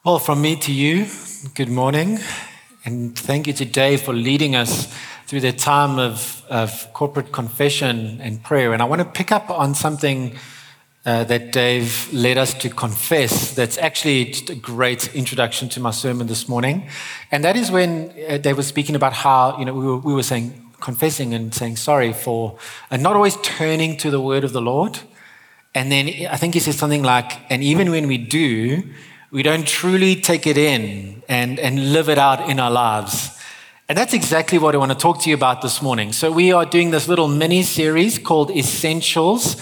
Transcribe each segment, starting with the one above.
Well, from me to you, good morning. And thank you to Dave for leading us through the time of corporate confession and prayer. And I want to pick up on something that Dave led us to confess. That's actually just a great introduction to my sermon this morning. And that is when Dave was speaking about how, we were saying, confessing and saying sorry for not always turning to the word of the Lord. And then I think he said something like, and even when we do, we don't truly take it in and live it out in our lives. And that's exactly what I want to talk to you about this morning. So we are doing this little mini-series called Essentials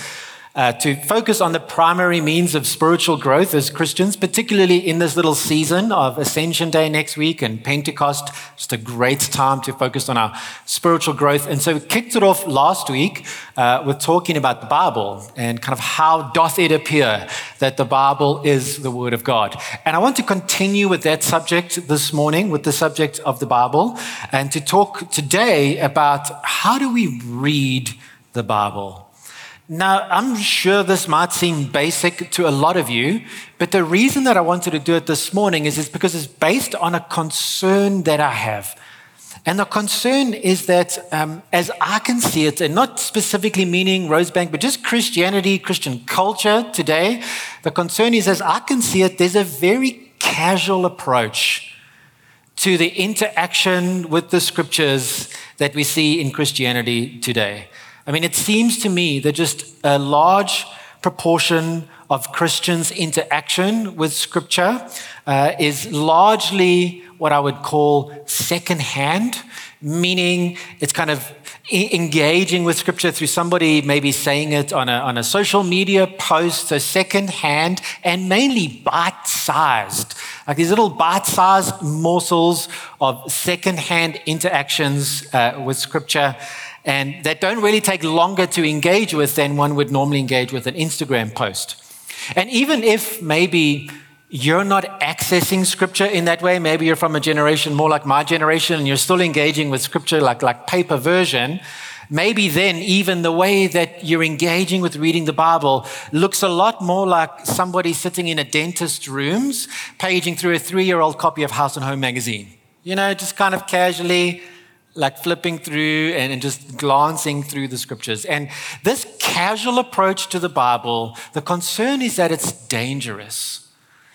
to focus on the primary means of spiritual growth as Christians, particularly in this little season of Ascension Day next week and Pentecost. Just a great time to focus on our spiritual growth. And so we kicked it off last week with talking about the Bible and kind of how doth it appear that the Bible is the Word of God. And I want to continue with that subject this morning, with the subject of the Bible, and to talk today about how do we read the Bible. Now, I'm sure this might seem basic to a lot of you, but the reason that I wanted to do it this morning is because it's based on a concern that I have. And the concern is that, as I can see it, and not specifically meaning Rosebank, but just Christianity, Christian culture today, the concern is, as I can see it, there's a very casual approach to the interaction with the scriptures that we see in Christianity today. I mean, it seems to me that just a large proportion of Christians' interaction with Scripture is largely what I would call secondhand, meaning it's kind of engaging with Scripture through somebody maybe saying it on a social media post, so secondhand and mainly bite-sized, like these little bite-sized morsels of secondhand interactions with Scripture. And that don't really take longer to engage with than one would normally engage with an Instagram post. And even if maybe you're not accessing Scripture in that way, maybe you're from a generation more like my generation and you're still engaging with Scripture like paper version, maybe then even the way that you're engaging with reading the Bible looks a lot more like somebody sitting in a dentist's rooms, paging through a 3-year-old copy of House and Home magazine. Just kind of casually, like flipping through and just glancing through the scriptures. And this casual approach to the Bible, the concern is that it's dangerous.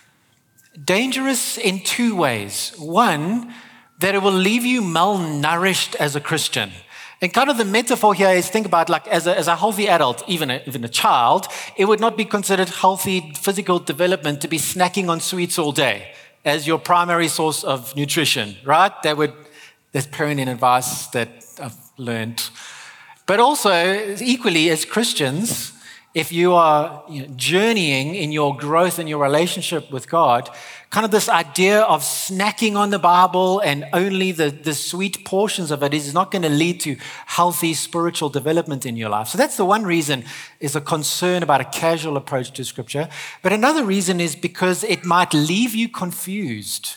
Dangerous in two ways. One, that it will leave you malnourished as a Christian. And kind of the metaphor here is, think about like as a healthy adult, even a child, it would not be considered healthy physical development to be snacking on sweets all day as your primary source of nutrition, right? That's parenting advice that I've learned. But also, equally as Christians, if you are journeying in your growth and your relationship with God, kind of this idea of snacking on the Bible and only the sweet portions of it is not going to lead to healthy spiritual development in your life. So that's the one reason, is a concern about a casual approach to Scripture. But another reason is because it might leave you confused.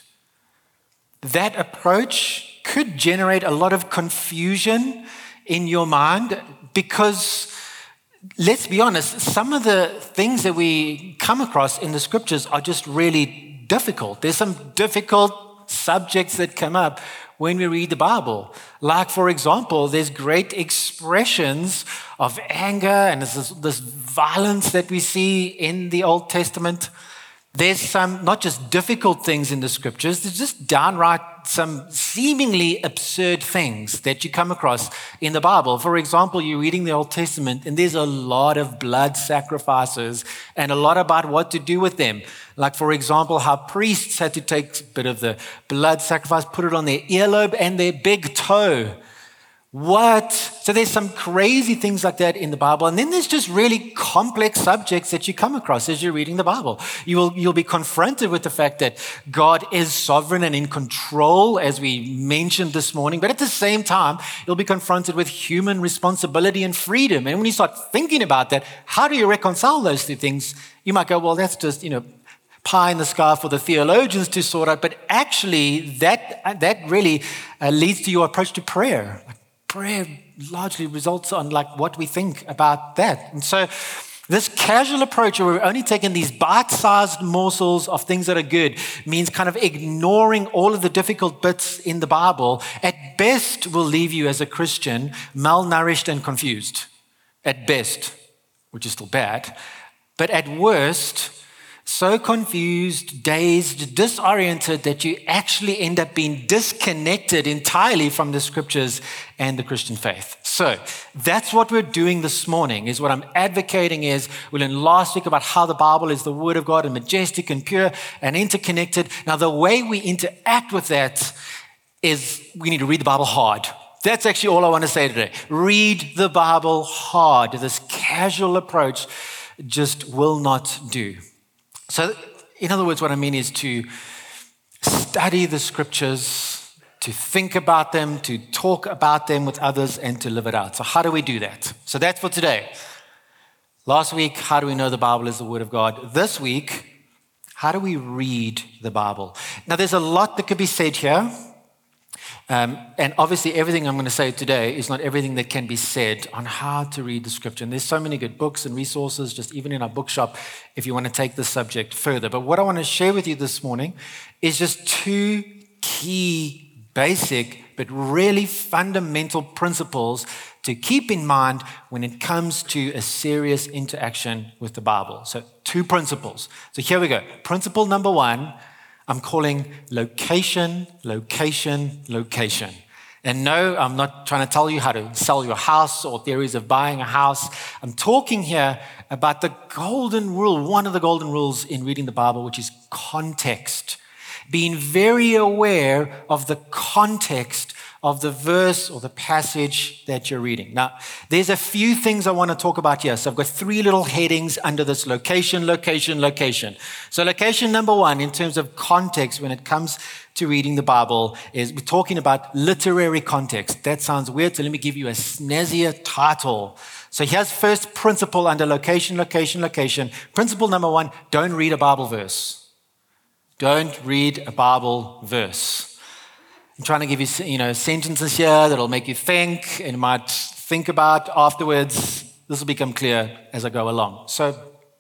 That approach could generate a lot of confusion in your mind because, let's be honest, some of the things that we come across in the scriptures are just really difficult. There's some difficult subjects that come up when we read the Bible. Like, for example, there's great expressions of anger and this violence that we see in the Old Testament. There's some not just difficult things in the scriptures, there's just downright some seemingly absurd things that you come across in the Bible. For example, you're reading the Old Testament and there's a lot of blood sacrifices and a lot about what to do with them. Like, for example, how priests had to take a bit of the blood sacrifice, put it on their earlobe and their big toe. What? So there's some crazy things like that in the Bible. And then there's just really complex subjects that you come across as you're reading the Bible. You'll be confronted with the fact that God is sovereign and in control, as we mentioned this morning. But at the same time, you'll be confronted with human responsibility and freedom. And when you start thinking about that, how do you reconcile those two things? You might go, well, that's just, pie in the sky for the theologians to sort out. But actually, that really leads to your approach to prayer. Prayer largely results on like what we think about that. And so This casual approach where we're only taking these bite-sized morsels of things that are good means kind of ignoring all of the difficult bits in the Bible, at best will leave you as a Christian malnourished and confused. At best, which is still bad. But at worst, so confused, dazed, disoriented that you actually end up being disconnected entirely from the scriptures and the Christian faith. So that's what we're doing this morning, is what I'm advocating is, we learned last week about how the Bible is the Word of God and majestic and pure and interconnected. Now, the way we interact with that is we need to read the Bible hard. That's actually all I want to say today. Read the Bible hard. This casual approach just will not do. So, in other words, what I mean is to study the scriptures, to think about them, to talk about them with others, and to live it out. So how do we do that? So that's for today. Last week, how do we know the Bible is the Word of God? This week, how do we read the Bible? Now, there's a lot that could be said here. And obviously, everything I'm going to say today is not everything that can be said on how to read the scripture. And there's so many good books and resources, just even in our bookshop, if you want to take the subject further. But what I want to share with you this morning is just two key, basic, but really fundamental principles to keep in mind when it comes to a serious interaction with the Bible. So, two principles. So here we go. Principle number one, I'm calling location, location, location. And no, I'm not trying to tell you how to sell your house or theories of buying a house. I'm talking here about the golden rule, one of the golden rules in reading the Bible, which is context. Being very aware of the context of the verse or the passage that you're reading. Now, there's a few things I want to talk about here. So I've got three little headings under this: location, location, location. So location number one, in terms of context when it comes to reading the Bible, is we're talking about literary context. That sounds weird, so let me give you a snazzier title. So here's first principle under location, location, location. Principle number one, don't read a Bible verse. Don't read a Bible verse. I'm trying to give you, sentences here that'll make you think and might think about afterwards. This will become clear as I go along. So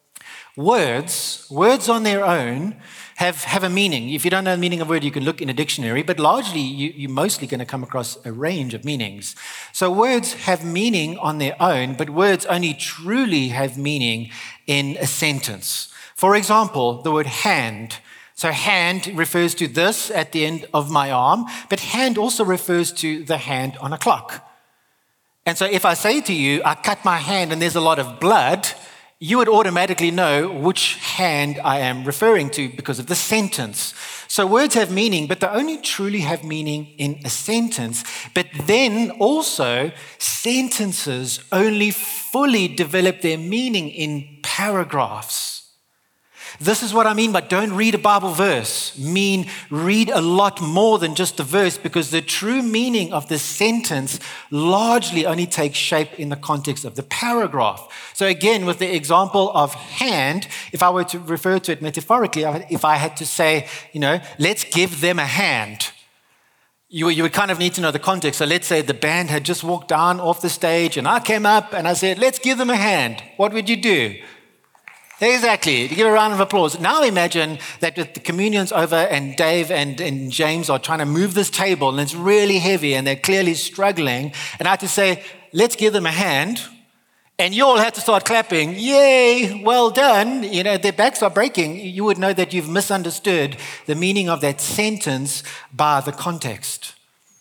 words on their own have a meaning. If you don't know the meaning of a word, you can look in a dictionary, but largely you're mostly going to come across a range of meanings. So words have meaning on their own, but words only truly have meaning in a sentence. For example, the word hand. So hand refers to this at the end of my arm, but hand also refers to the hand on a clock. And so if I say to you, I cut my hand and there's a lot of blood, you would automatically know which hand I am referring to because of the sentence. So words have meaning, but they only truly have meaning in a sentence. But then also, sentences only fully develop their meaning in paragraphs. This is what I mean by don't read a Bible verse. Read a lot more than just the verse, because the true meaning of the sentence largely only takes shape in the context of the paragraph. So again, with the example of hand, if I were to refer to it metaphorically, if I had to say, let's give them a hand, you would kind of need to know the context. So let's say the band had just walked down off the stage and I came up and I said, let's give them a hand. What would you do? Exactly, to give a round of applause. Now imagine that the communion's over and Dave and James are trying to move this table and it's really heavy and they're clearly struggling. And I have to say, let's give them a hand. And you all have to start clapping. Yay, well done. Their backs are breaking. You would know that you've misunderstood the meaning of that sentence by the context.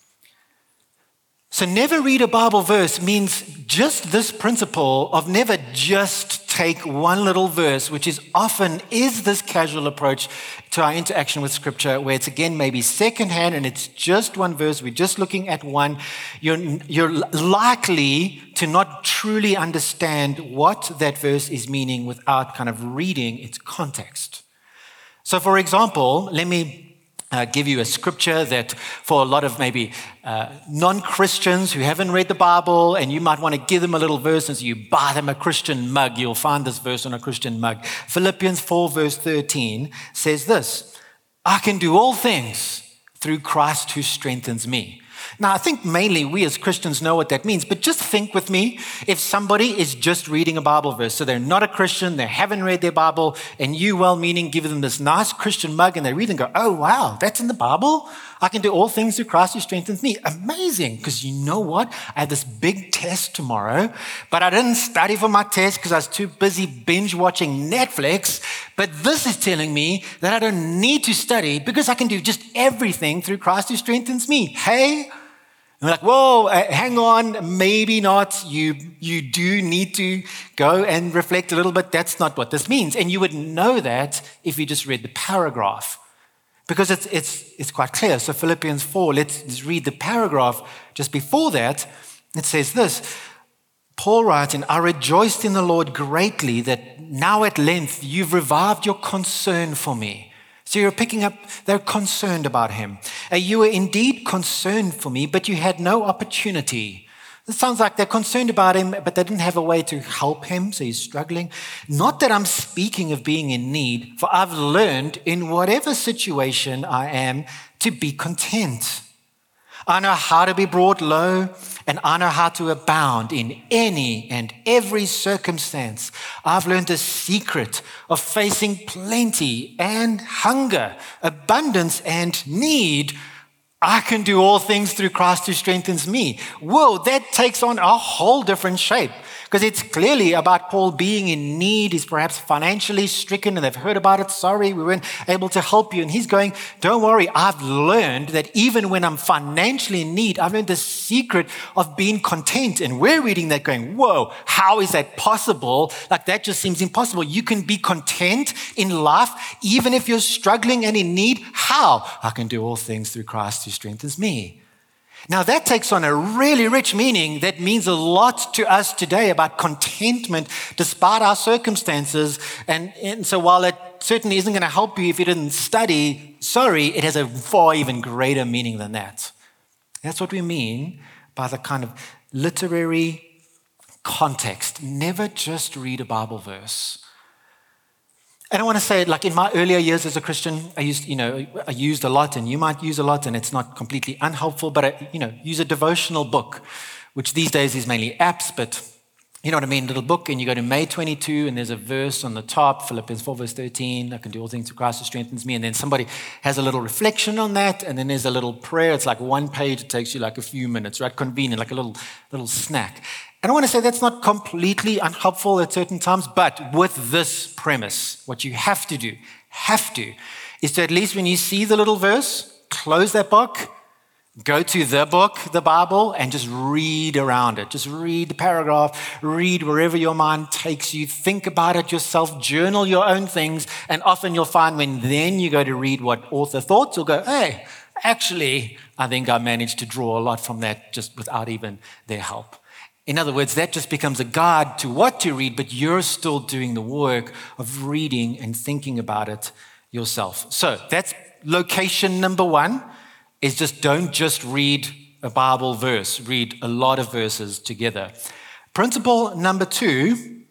So never read a Bible verse means just this principle of never just take one little verse, which is this casual approach to our interaction with Scripture, where it's again maybe secondhand and it's just one verse, we're just looking at one. You're likely to not truly understand what that verse is meaning without kind of reading its context. So for example, let me give you a scripture that for a lot of maybe non-Christians who haven't read the Bible, and you might want to give them a little verse, and so you buy them a Christian mug. You'll find this verse on a Christian mug. Philippians 4 verse 13 says this: I can do all things through Christ who strengthens me. Now, I think mainly we as Christians know what that means, but just think with me if somebody is just reading a Bible verse, so they're not a Christian, they haven't read their Bible, and you, well-meaning, give them this nice Christian mug, and they read and go, oh, wow, that's in the Bible? I can do all things through Christ who strengthens me. Amazing, because you know what? I have this big test tomorrow, but I didn't study for my test because I was too busy binge watching Netflix, but this is telling me that I don't need to study because I can do just everything through Christ who strengthens me. Hey? And we're like, whoa, hang on, maybe not. You do need to go and reflect a little bit. That's not what this means. And you would know that if you just read the paragraph, because it's quite clear. So Philippians 4, let's read the paragraph just before that. It says this, Paul writes, and I rejoiced in the Lord greatly that now at length you've revived your concern for me. So you're picking up, they're concerned about him. You were indeed concerned for me, but you had no opportunity. It sounds like they're concerned about him, but they didn't have a way to help him, so he's struggling. Not that I'm speaking of being in need, for I've learned in whatever situation I am to be content. I know how to be brought low, and I know how to abound in any and every circumstance. I've learned the secret of facing plenty and hunger, abundance and need. I can do all things through Christ who strengthens me. Whoa, that takes on a whole different shape because it's clearly about Paul being in need. He's perhaps financially stricken and they've heard about it. Sorry, we weren't able to help you. And he's going, don't worry, I've learned that even when I'm financially in need, I've learned the secret of being content. And we're reading that going, whoa, how is that possible? Like that just seems impossible. You can be content in life even if you're struggling and in need. How? I can do all things through Christ who strengthens me. Now that takes on a really rich meaning that means a lot to us today about contentment despite our circumstances. And so while it certainly isn't going to help you if you didn't study, sorry, it has a far even greater meaning than that. That's what we mean by the kind of literary context. Never just read a Bible verse. And I want to say, like in my earlier years as a Christian, I used a lot, and you might use a lot, and it's not completely unhelpful, but I use a devotional book, which these days is mainly apps, but you know what I mean, little book, and you go to May 22, and there's a verse on the top, Philippians 4, verse 13, I can do all things through Christ who strengthens me, and then somebody has a little reflection on that, and then there's a little prayer. It's like one page, it takes you like a few minutes, right? Convenient, like a little snack. And I want to say that's not completely unhelpful at certain times, but with this premise, what you have to do, is to at least when you see the little verse, close that book, go to the book, the Bible, and just read around it. Just read the paragraph, read wherever your mind takes you, think about it yourself, journal your own things, and often you'll find when then you go to read what author thought, you'll go, hey, actually, I think I managed to draw a lot from that just without even their help. In other words, that just becomes a guide to what to read, but you're still doing the work of reading and thinking about it yourself. So that's location number one, is just don't just read a Bible verse, read a lot of verses together. Principle number two,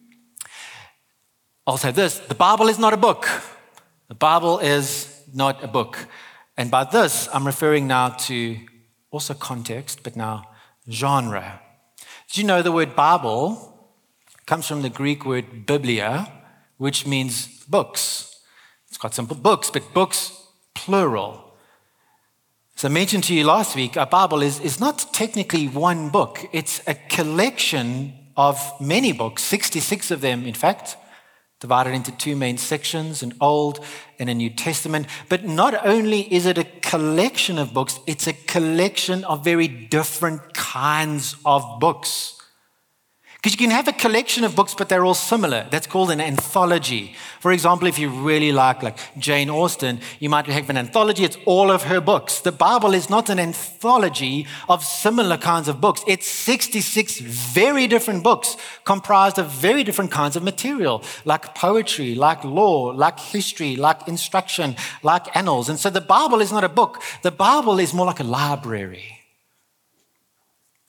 I'll say this, the Bible is not a book. The Bible is not a book. And by this, I'm referring now to also context, but now genre. Did you know the word Bible comes from the Greek word biblia, which means books. It's quite simple, books, but books plural. So I mentioned to you last week, a Bible is not technically one book. It's a collection of many books, 66 of them, in fact, divided into two main sections, an Old and a New Testament. But not only is it a collection of books, it's a collection of very different kinds of books. Because you can have a collection of books, but they're all similar. That's called an anthology. For example, if you really like Jane Austen, you might have an anthology. It's all of her books. The Bible is not an anthology of similar kinds of books. It's 66 very different books comprised of very different kinds of material, like poetry, like law, like history, like instruction, like annals. And so the Bible is not a book. The Bible is more like a library.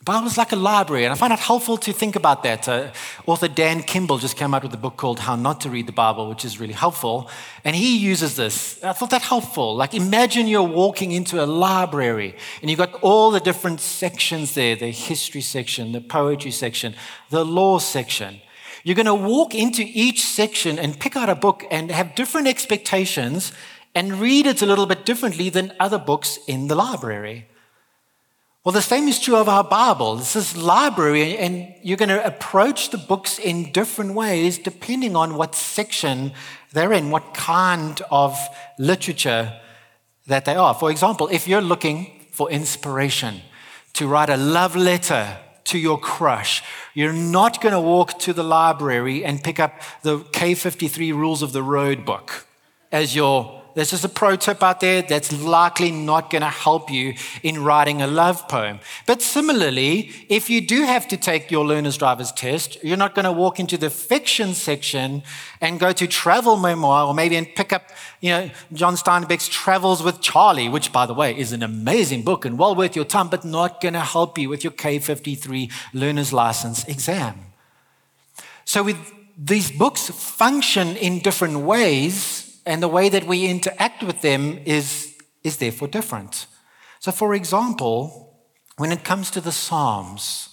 The Bible is like a library, and I find it helpful to think about that. Author Dan Kimball just came out with a book called How Not to Read the Bible, which is really helpful, and he uses this. I thought that helpful. Like, imagine you're walking into a library, and you've got all the different sections there, the history section, the poetry section, the law section. You're going to walk into each section and pick out a book and have different expectations and read it a little bit differently than other books in the library. Well, the same is true of our Bible. This is library, and you're going to approach the books in different ways depending on what section they're in, what kind of literature that they are. For example, if you're looking for inspiration to write a love letter to your crush, you're not going to walk to the library and pick up the K53 Rules of the Road book as your. There's just a pro tip out there that's likely not going to help you in writing a love poem. But similarly, if you do have to take your learner's driver's test, you're not going to walk into the fiction section and go to travel memoir or maybe and pick up, John Steinbeck's Travels with Charlie, which, by the way, is an amazing book and well worth your time, but not going to help you with your K53 learner's license exam. So with these books function in different ways, and the way that we interact with them is therefore different. So, for example, when it comes to the Psalms,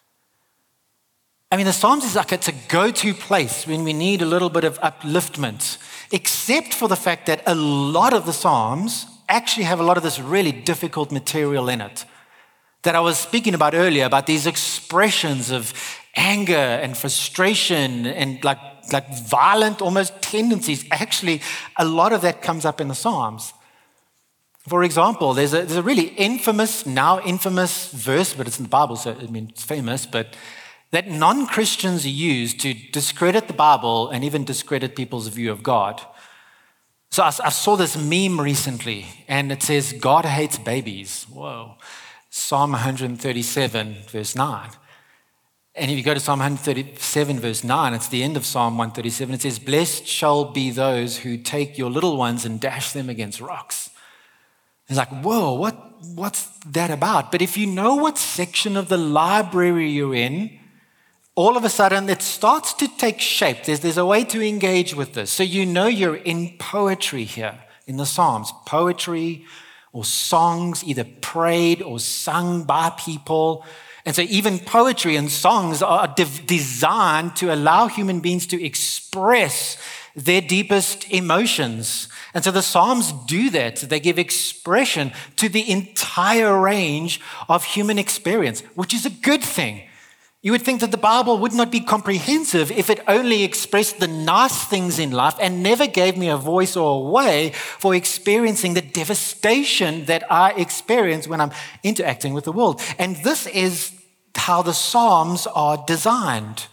the Psalms is like it's a go-to place when we need a little bit of upliftment, except for the fact that a lot of the Psalms actually have a lot of this really difficult material in it that I was speaking about earlier, about these expressions of anger and frustration and like violent almost tendencies. Actually, a lot of that comes up in the Psalms. For example, there's a really now infamous verse, but it's in the Bible, so it's famous, but that non-Christians use to discredit the Bible and even discredit people's view of God. So I saw this meme recently, and it says, God hates babies. Whoa. Psalm 137, verse 9. And if you go to Psalm 137, verse 9, it's the end of Psalm 137. It says, blessed shall be those who take your little ones and dash them against rocks. It's like, whoa, what's that about? But if you know what section of the library you're in, all of a sudden it starts to take shape. There's a way to engage with this. So you know you're in poetry here in the Psalms. Poetry or songs either prayed or sung by people. And so even poetry and songs are designed to allow human beings to express their deepest emotions. And so the Psalms do that. They give expression to the entire range of human experience, which is a good thing. You would think that the Bible would not be comprehensive if it only expressed the nice things in life and never gave me a voice or a way for experiencing the devastation that I experience when I'm interacting with the world. And this is how the Psalms are designed,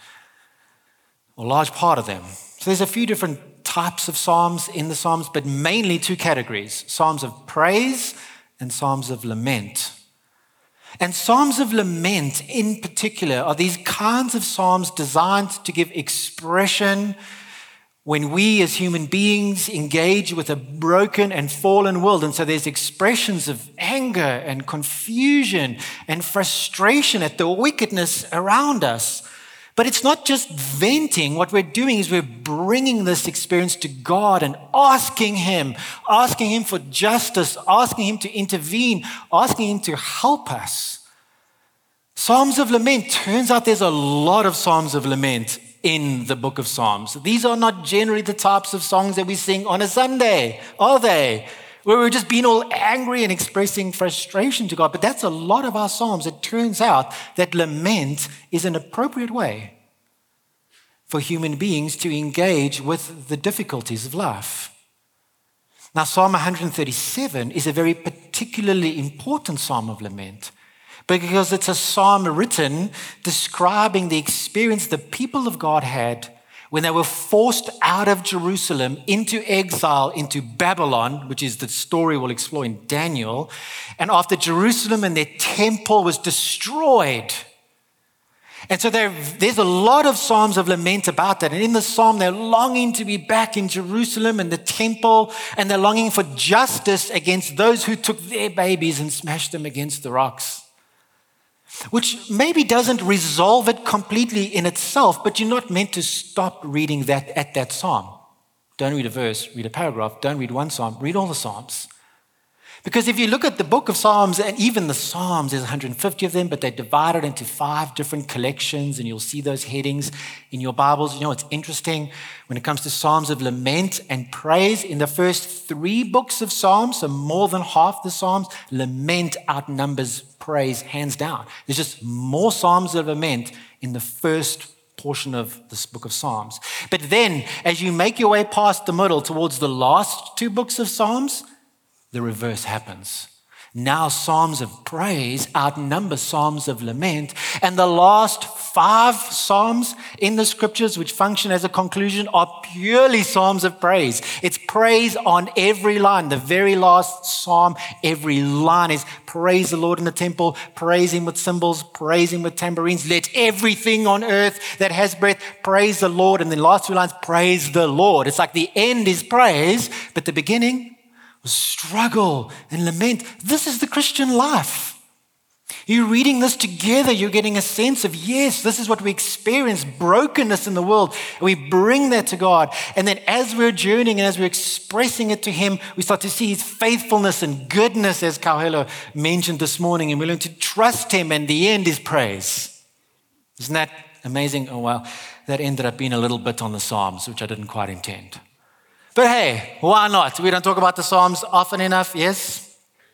or a large part of them. So there's a few different types of Psalms in the Psalms, but mainly two categories: Psalms of praise and Psalms of lament. And Psalms of lament in particular are these kinds of Psalms designed to give expression when we as human beings engage with a broken and fallen world. And so there's expressions of anger and confusion and frustration at the wickedness around us. But it's not just venting. What we're doing is we're bringing this experience to God and asking Him for justice, asking Him to intervene, asking Him to help us. Psalms of lament. Turns out there's a lot of Psalms of lament in the book of Psalms. These are not generally the types of songs that we sing on a Sunday, are they? Where we're just being all angry and expressing frustration to God. But that's a lot of our Psalms. It turns out that lament is an appropriate way for human beings to engage with the difficulties of life. Now, Psalm 137 is a very particularly important Psalm of lament, because it's a psalm written describing the experience the people of God had when they were forced out of Jerusalem into exile into Babylon, which is the story we'll explore in Daniel. And after Jerusalem and their temple was destroyed. And so there's a lot of Psalms of lament about that. And in the psalm, they're longing to be back in Jerusalem and the temple, and they're longing for justice against those who took their babies and smashed them against the rocks. which maybe doesn't resolve it completely in itself, but you're not meant to stop reading that at that psalm. Don't read a verse, read a paragraph. Don't read one psalm, read all the psalms. Because if you look at the book of Psalms, and even the Psalms, there's 150 of them, but they're divided into 5 different collections, and you'll see those headings in your Bibles. You know, it's interesting when it comes to Psalms of lament and praise. In the first 3 books of Psalms, so more than half the Psalms, lament outnumbers praise hands down. There's just more Psalms of lament in the first portion of this book of Psalms. But then, as you make your way past the middle towards the last 2 books of Psalms, the reverse happens. Now Psalms of praise outnumber Psalms of lament, and the last 5 Psalms in the scriptures, which function as a conclusion, are purely Psalms of praise. It's praise on every line. The very last Psalm, every line is praise the Lord in the temple, praise Him with cymbals, praise Him with tambourines. Let everything on earth that has breath praise the Lord. And the last 2 lines, praise the Lord. It's like the end is praise, but the beginning was struggle and lament. This is the Christian life. You're reading this together. You're getting a sense of, yes, this is what we experience, brokenness in the world. And we bring that to God. And then as we're journeying and as we're expressing it to Him, we start to see His faithfulness and goodness, as Kauhelo mentioned this morning. And we learn to trust Him, and the end is praise. Isn't that amazing? Oh, well, that ended up being a little bit on the Psalms, which I didn't quite intend. But hey, why not? We don't talk about the Psalms often enough, yes?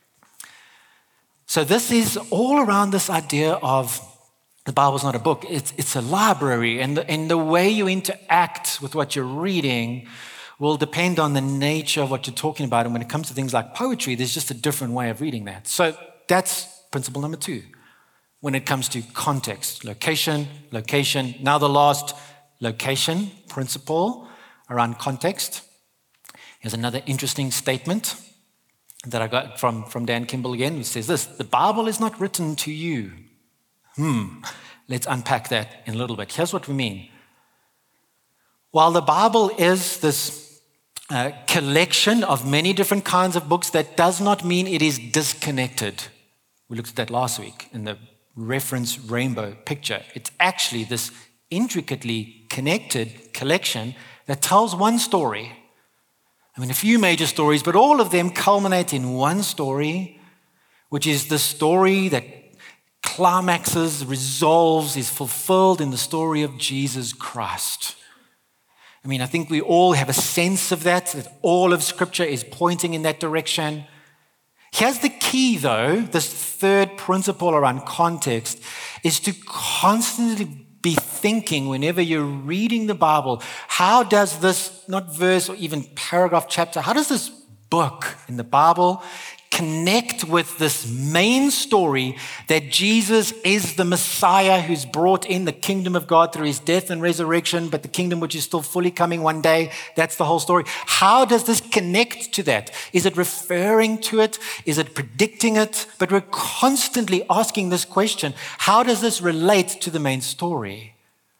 So this is all around this idea of the Bible's not a book, it's a library. And the way you interact with what you're reading will depend on the nature of what you're talking about. And when it comes to things like poetry, there's just a different way of reading that. So that's principle number 2. When it comes to context, location. Now the last location principle around context. Here's another interesting statement that I got from Dan Kimball again, which says this: the Bible is not written to you. Let's unpack that in a little bit. Here's what we mean. While the Bible is this collection of many different kinds of books, that does not mean it is disconnected. We looked at that last week in the reference rainbow picture. It's actually this intricately connected collection that tells one story. I mean, a few major stories, but all of them culminate in one story, which is the story that climaxes, resolves, is fulfilled in the story of Jesus Christ. I mean, I think we all have a sense of that all of Scripture is pointing in that direction. Here's the key, though, this third principle around context, is to constantly be thinking whenever you're reading the Bible, how does this, not verse or even paragraph, chapter, how does this book in the Bible connect with this main story that Jesus is the Messiah who's brought in the kingdom of God through His death and resurrection, but the kingdom which is still fully coming one day? That's the whole story. How does this connect to that? Is it referring to it? Is it predicting it? But we're constantly asking this question: how does this relate to the main story?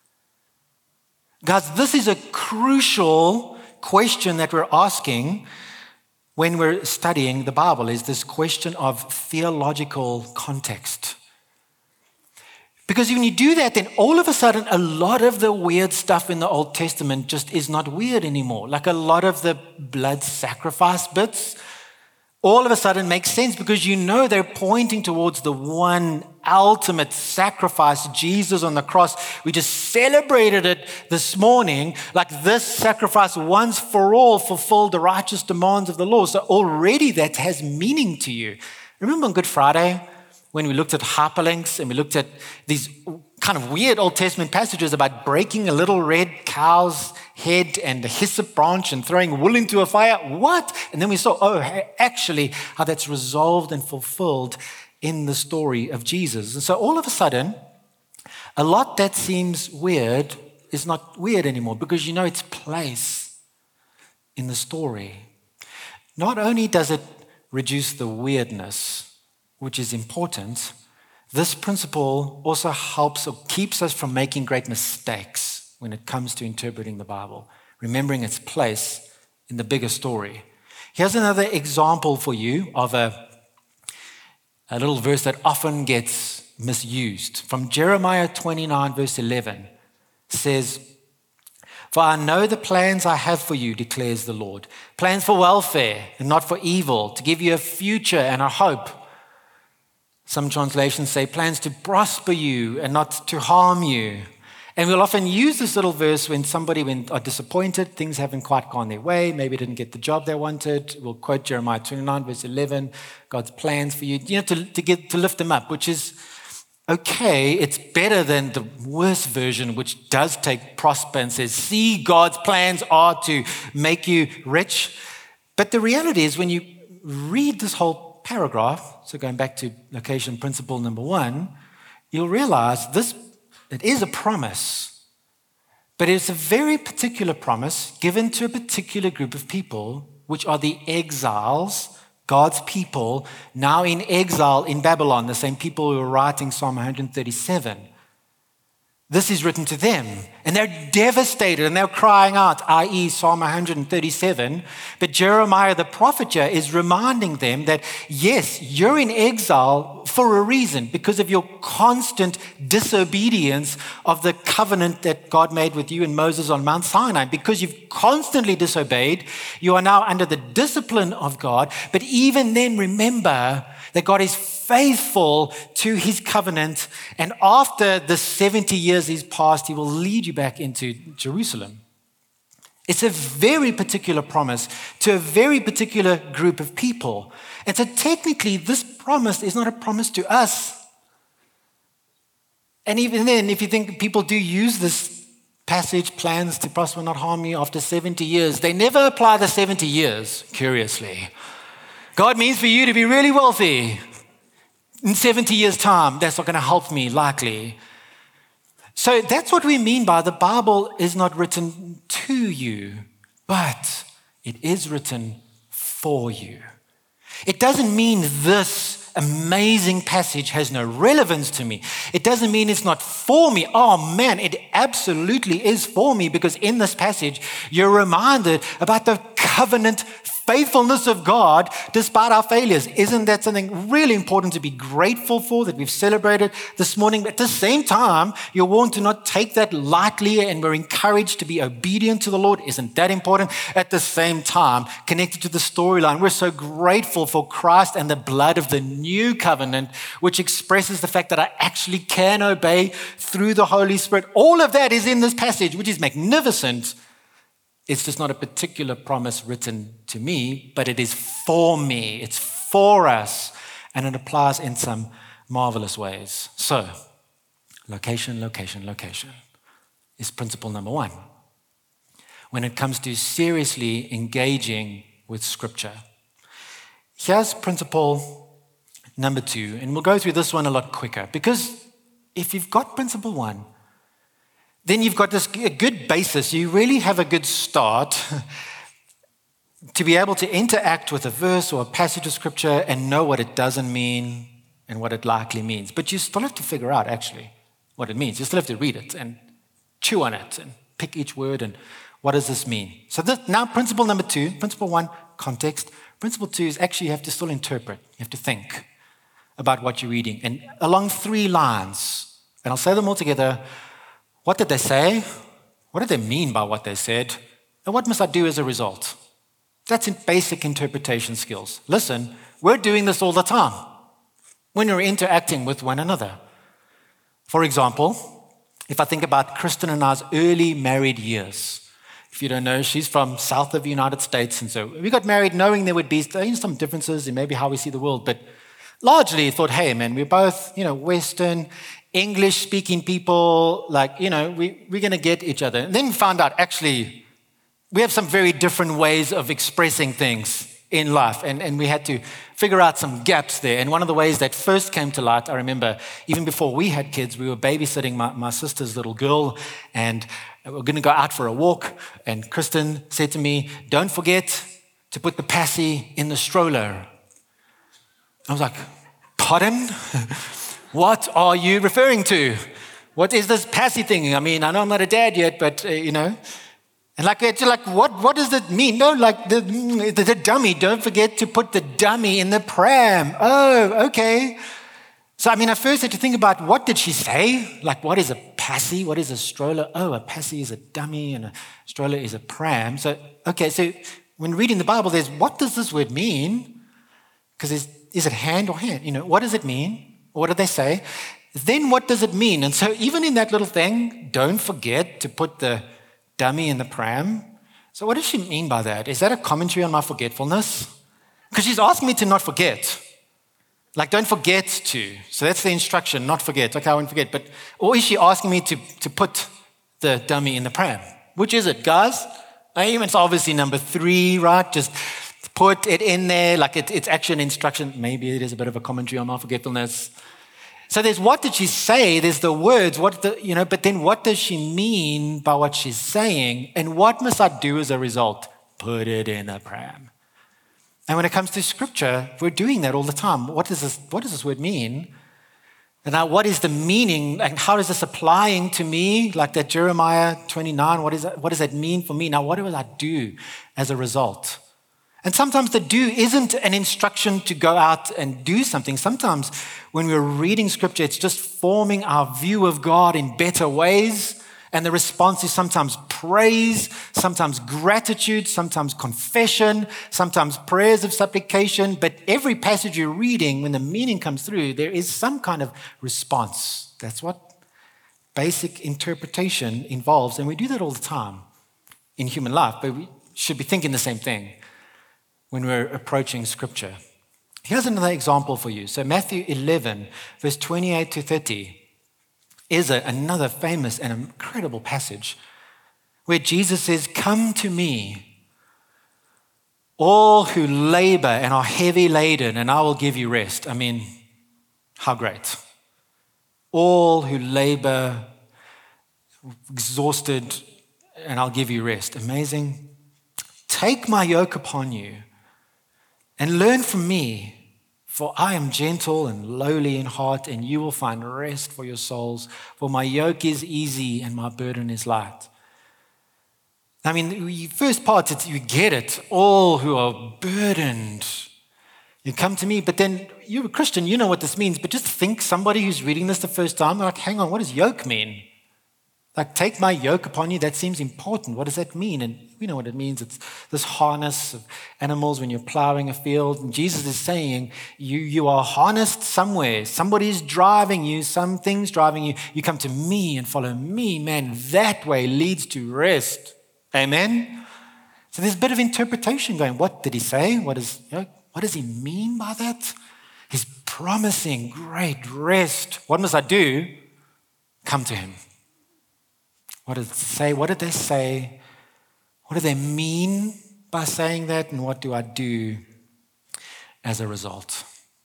Guys, this is a crucial question that we're asking when we're studying the Bible, is this question of theological context. Because when you do that, then all of a sudden, a lot of the weird stuff in the Old Testament just is not weird anymore. Like a lot of the blood sacrifice bits, all of a sudden makes sense because you know they're pointing towards the one ultimate sacrifice, Jesus on the cross. We just celebrated it this morning, like this sacrifice once for all fulfilled the righteous demands of the law. So already that has meaning to you. Remember on Good Friday when we looked at hyperlinks and we looked at these kind of weird Old Testament passages about breaking a little red cow's head and a hyssop branch and throwing wool into a fire? What? And then we saw, actually how that's resolved and fulfilled in the story of Jesus. And so all of a sudden, a lot that seems weird is not weird anymore because you know its place in the story. Not only does it reduce the weirdness, which is important, this principle also helps or keeps us from making great mistakes when it comes to interpreting the Bible, remembering its place in the bigger story. Here's another example for you of a little verse that often gets misused. From Jeremiah 29, verse 11, says, "For I know the plans I have for you, declares the Lord, plans for welfare and not for evil, to give you a future and a hope." Some translations say plans to prosper you and not to harm you. And we'll often use this little verse when are disappointed, things haven't quite gone their way, maybe didn't get the job they wanted. We'll quote Jeremiah 29, verse 11, God's plans for you, to lift them up, which is okay. It's better than the worst version, which does take prosper and says, see, God's plans are to make you rich. But the reality is when you read this whole paragraph, so going back to location principle number 1, you'll realize it is a promise, but it's a very particular promise given to a particular group of people, which are the exiles, God's people, now in exile in Babylon, the same people who are writing Psalm 137. This is written to them, and they're devastated, and they're crying out, i.e. Psalm 137. But Jeremiah the prophet here is reminding them that, yes, you're in exile for a reason, because of your constant disobedience of the covenant that God made with you and Moses on Mount Sinai. Because you've constantly disobeyed, you are now under the discipline of God. But even then, remember that God is faithful to his covenant, and after the 70 years is passed, he will lead you back into Jerusalem. It's a very particular promise to a very particular group of people. And so technically, this promise is not a promise to us. And even then, if you think people do use this passage, plans to prosper, not harm you, after 70 years, they never apply the 70 years, curiously. God means for you to be really wealthy. In 70 years' time, that's not going to help me, likely. So that's what we mean by the Bible is not written to you, but it is written for you. It doesn't mean this amazing passage has no relevance to me. It doesn't mean it's not for me. Oh man, it absolutely is for me, because in this passage, you're reminded about the covenant faithfulness of God despite our failures. Isn't that something really important to be grateful for that we've celebrated this morning? But at the same time, you're warned to not take that lightly, and we're encouraged to be obedient to the Lord. Isn't that important? At the same time, connected to the storyline, we're so grateful for Christ and the blood of the new covenant, which expresses the fact that I actually can obey through the Holy Spirit. All of that is in this passage, which is magnificent. It's just not a particular promise written to me, but it is for me. It's for us, and it applies in some marvelous ways. So, location is principle number 1. When it comes to seriously engaging with Scripture. Here's principle number 2, and we'll go through this one a lot quicker, because if you've got principle 1, then you've got a good basis. You really have a good start to be able to interact with a verse or a passage of Scripture and know what it doesn't mean and what it likely means. But you still have to figure out actually what it means. You still have to read it and chew on it and pick each word and what does this mean. So now principle number 2, principle 1, context. Principle 2 is actually you have to still interpret. You have to think about what you're reading. And along 3 lines, and I'll say them all together. What did they say? What did they mean by what they said? And what must I do as a result? That's in basic interpretation skills. Listen, we're doing this all the time when we're interacting with one another. For example, if I think about Kristen and I's early married years. If you don't know, she's from south of the United States, and so we got married knowing there would be some differences in maybe how we see the world, but largely thought, hey man, we're both, Western, English-speaking people, we're going to get each other. And then found out, actually, we have some very different ways of expressing things in life, and we had to figure out some gaps there. And one of the ways that first came to light, I remember, even before we had kids, we were babysitting my sister's little girl, and we were going to go out for a walk, and Kristen said to me, don't forget to put the passy in the stroller. I was like, pardon? What are you referring to? What is this passy thing? I mean, I know I'm not a dad yet, but, And what does it mean? No, the dummy. Don't forget to put the dummy in the pram. Oh, okay. So, I first had to think about what did she say? Like, what is a passy? What is a stroller? Oh, a passy is a dummy and a stroller is a pram. So when reading the Bible, there's what does this word mean? Because is it hand or hand? What does it mean? What do they say? Then what does it mean? And so even in that little thing, don't forget to put the dummy in the pram. So what does she mean by that? Is that a commentary on my forgetfulness? Because she's asking me to not forget. Like, don't forget to. So that's the instruction, not forget. Okay, I won't forget. Or is she asking me to put the dummy in the pram? Which is it, guys? It's obviously number 3, right? Just put it in there. Like it's actually an instruction. Maybe it is a bit of a commentary on my forgetfulness. So there's what did she say? There's the words. But then what does she mean by what she's saying? And what must I do as a result? Put it in a pram. And when it comes to scripture, we're doing that all the time. What does this word mean? And now what is the meaning and how is this applying to me? Like that Jeremiah 29, what does that mean for me? Now what do I do as a result? And sometimes the do isn't an instruction to go out and do something. Sometimes when we're reading scripture, it's just forming our view of God in better ways. And the response is sometimes praise, sometimes gratitude, sometimes confession, sometimes prayers of supplication. But every passage you're reading, when the meaning comes through, there is some kind of response. That's what basic interpretation involves. And we do that all the time in human life, but we should be thinking the same thing when we're approaching scripture. Here's another example for you. So Matthew 11, verse 28 to 30. Is another famous and incredible passage where Jesus says, "Come to me, all who labor and are heavy laden, and I will give you rest." How great. All who labor, exhausted, and I'll give you rest. Amazing. Take my yoke upon you and learn from me. For I am gentle and lowly in heart, and you will find rest for your souls. For my yoke is easy and my burden is light. The first part, you get it. All who are burdened, you come to me. But then you're a Christian, you know what this means. But just think somebody who's reading this the first time, like, hang on, what does yoke mean? Like, take my yoke upon you, that seems important. What does that mean? And we know what it means. It's this harness of animals when you're plowing a field. And Jesus is saying, you are harnessed somewhere. Somebody's driving you, something's driving you. You come to me and follow me. Man, that way leads to rest. Amen? So there's a bit of interpretation going. What did he say? What does he mean by that? He's promising great rest. What must I do? Come to him. What did it say? What did they say? What do they mean by saying that? And what do I do as a result?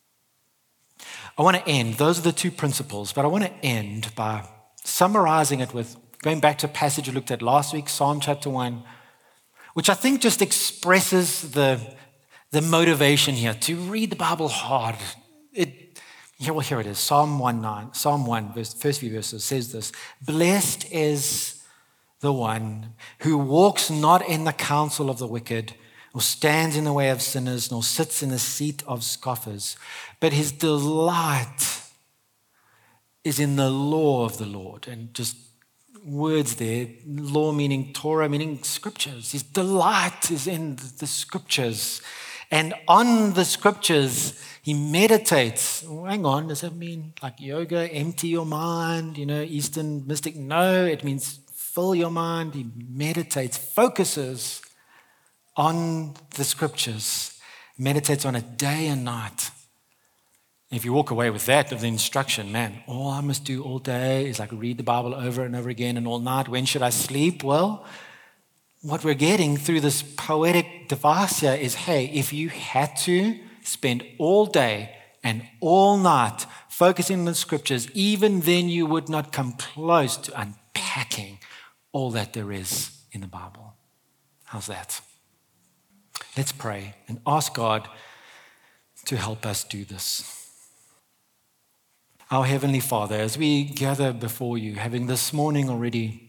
I want to end. Those are the 2 principles, but I want to end by summarizing it with going back to a passage we looked at last week, Psalm chapter 1, which I think just expresses the motivation here to read the Bible hard. Here it is. Psalm 1, first few verses says this: "Blessed is the one who walks not in the counsel of the wicked, or stands in the way of sinners, nor sits in the seat of scoffers. But his delight is in the law of the Lord." And just words there, law meaning Torah, meaning scriptures. His delight is in the scriptures. And on the scriptures, he meditates. Hang on, does that mean like yoga, empty your mind, Eastern mystic? No, it means fill your mind. He meditates, focuses on the scriptures, meditates on it day and night. If you walk away with that, of the instruction, man, all I must do all day is like read the Bible over and over again, and all night, when should I sleep? Well, what we're getting through this poetic device here is, hey, if you had to spend all day and all night focusing on the scriptures, even then you would not come close to unpacking all that there is in the Bible. How's that? Let's pray and ask God to help us do this. Our Heavenly Father, as we gather before you, having this morning already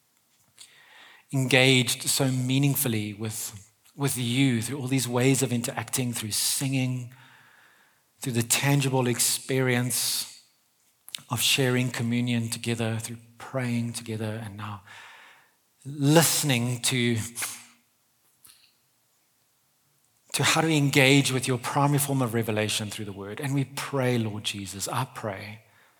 engaged so meaningfully with you through all these ways of interacting, through singing, through the tangible experience of sharing communion together, through praying together, and now listening to how to engage with your primary form of revelation through the word. And we pray, Lord Jesus, I pray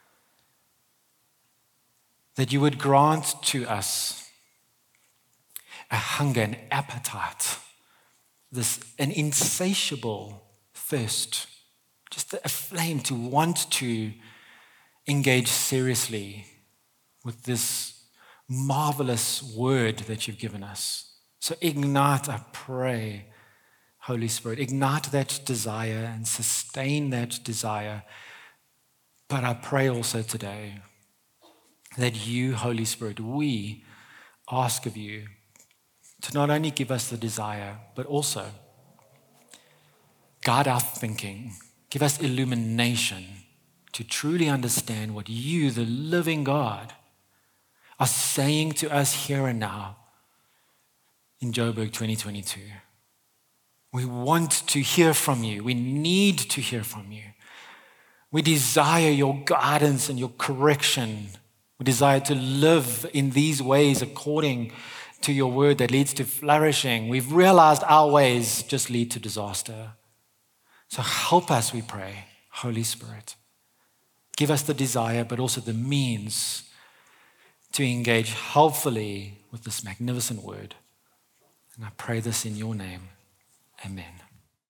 that you would grant to us a hunger, an appetite, an insatiable thirst, just a flame to want to engage seriously with this marvelous word that you've given us. So ignite, I pray, Holy Spirit, ignite that desire and sustain that desire. But I pray also today that you, Holy Spirit, we ask of you to not only give us the desire, but also guide our thinking, give us illumination to truly understand what you, the living God, are saying to us here and now in Joburg 2022. We want to hear from you. We need to hear from you. We desire your guidance and your correction. We desire to live in these ways according to your word that leads to flourishing. We've realized our ways just lead to disaster. So help us, we pray, Holy Spirit. Give us the desire, but also the means to engage helpfully with this magnificent word. And I pray this in your name. Amen.